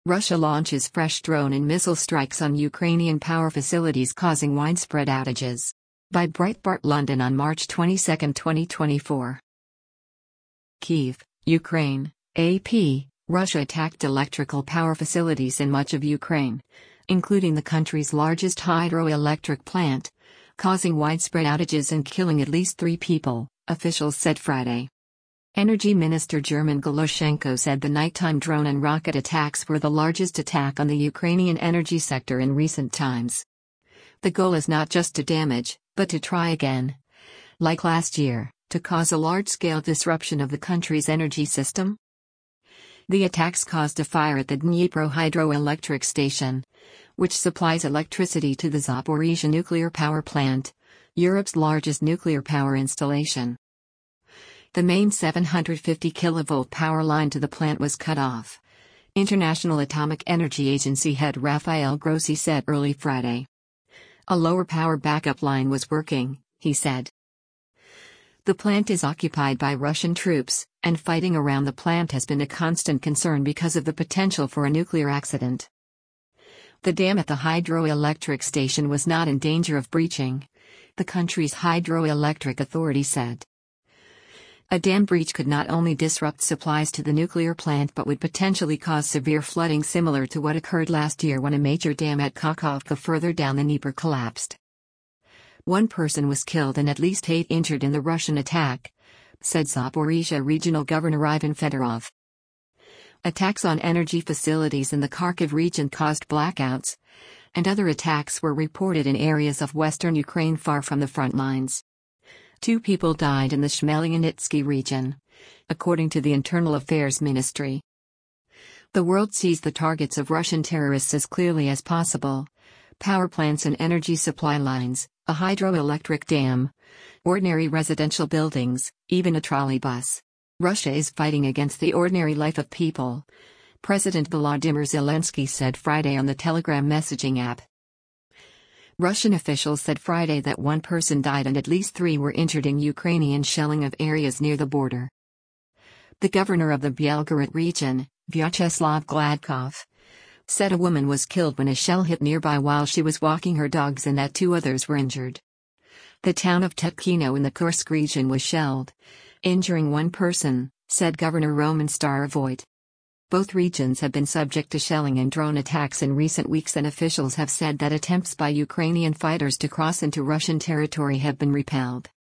Russia launches fresh drone and missile strikes on Ukrainian power facilities, causing widespread outages. By Breitbart London on March 22, 2024. Kyiv, Ukraine, AP. Russia attacked electrical power facilities in much of Ukraine, including the country's largest hydroelectric plant, causing widespread outages and killing at least 3 people, officials said Friday. Energy Minister German Galoshenko said the nighttime drone and rocket attacks were the largest attack on the Ukrainian energy sector in recent times. The goal is not just to damage, but to try again, like last year, to cause a large-scale disruption of the country's energy system. The attacks caused a fire at the Dnipro hydroelectric station, which supplies electricity to the Zaporizhzhia nuclear power plant, Europe's largest nuclear power installation. The main 750 kilovolt power line to the plant was cut off, International Atomic Energy Agency head Rafael Grossi said early Friday. A lower power backup line was working, he said. The plant is occupied by Russian troops, and fighting around the plant has been a constant concern because of the potential for a nuclear accident. The dam at the hydroelectric station was not in danger of breaching, the country's hydroelectric authority said. A dam breach could not only disrupt supplies to the nuclear plant but would potentially cause severe flooding similar to what occurred last year when a major dam at Kakhovka further down the Dnieper collapsed. 1 person was killed and at least 8 injured in the Russian attack, said Zaporizhzhia Regional Governor Ivan Fedorov. Attacks on energy facilities in the Kharkiv region caused blackouts, and other attacks were reported in areas of western Ukraine far from the front lines. 2 people died in the Khmelnytskyi region, according to the Internal Affairs Ministry. The world sees the targets of Russian terrorists as clearly as possible: power plants and energy supply lines, a hydroelectric dam, ordinary residential buildings, even a trolley bus. Russia is fighting against the ordinary life of people, President Volodymyr Zelensky said Friday on the Telegram messaging app. Russian officials said Friday that 1 person died and at least 3 were injured in Ukrainian shelling of areas near the border. The governor of the Belgorod region, Vyacheslav Gladkov, said a woman was killed when a shell hit nearby while she was walking her dogs and that 2 others were injured. The town of Tetkino in the Kursk region was shelled, injuring 1 person, said Governor Roman Starovoyt. Both regions have been subject to shelling and drone attacks in recent weeks, and officials have said that attempts by Ukrainian fighters to cross into Russian territory have been repelled.